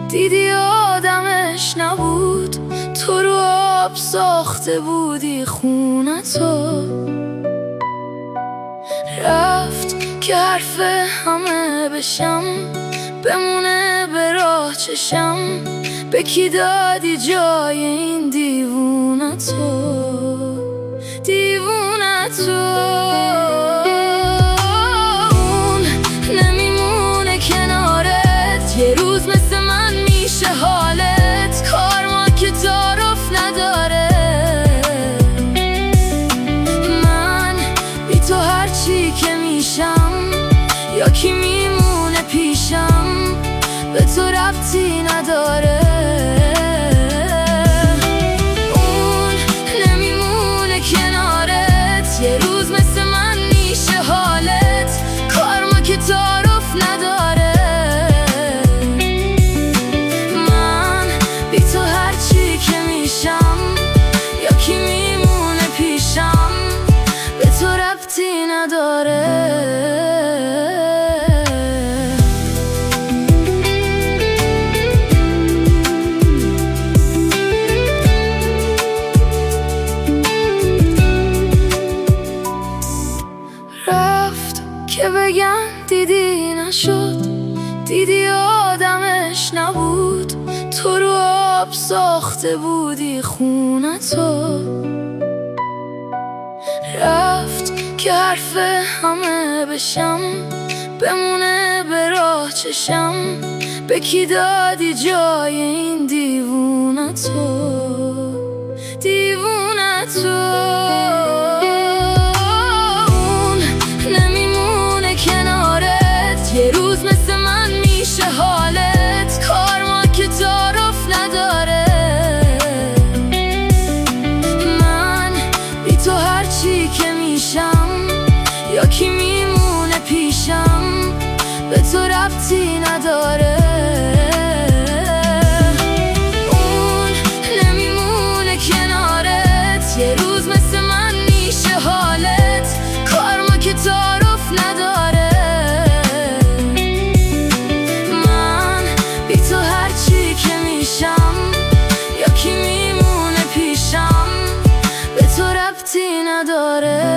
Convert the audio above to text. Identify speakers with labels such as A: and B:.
A: دیدی آدمش نبود، تو رو آب ساخته بودی خونتو. رفت که حرف همه بشم، بمونه به راه چشم. به کی دادی جای این دیوونتو، دیوونتو؟ اون نمیمونه کنارت، یه روز مثل من میشه حالت. کارما که تعارف نداره، من بی تو هرچی که میشم یا کی میمونه پیشم به تو ربطی نداره. اون نمیمونه کنارت، یه روز مثل من میشه حالت. کارما که تعارف نداره، من بی تو هرچی که میشم یا کی میمونه پیشم به تو ربطی نداره. که بگن دیدی نشد، دیدی آدمش نبود، تو رو آب ساخته بودی خونتو. رفت که حرف همه بشم، بمونه به راه چشم. به کی دادی جای این دیوونتو، دیوونتو؟ یه روز مثل من میشه حالت، کارما که تعارف نداره. من بی تو هرچی که میشم یا کی میمونه پیشم به تو ربطی نداره. اون نمیمونه کنارت، یه روز مثل من میشه حالت. کارما که تعارف نداره، یا کی میمونه پیشم به تو ربطی نداره.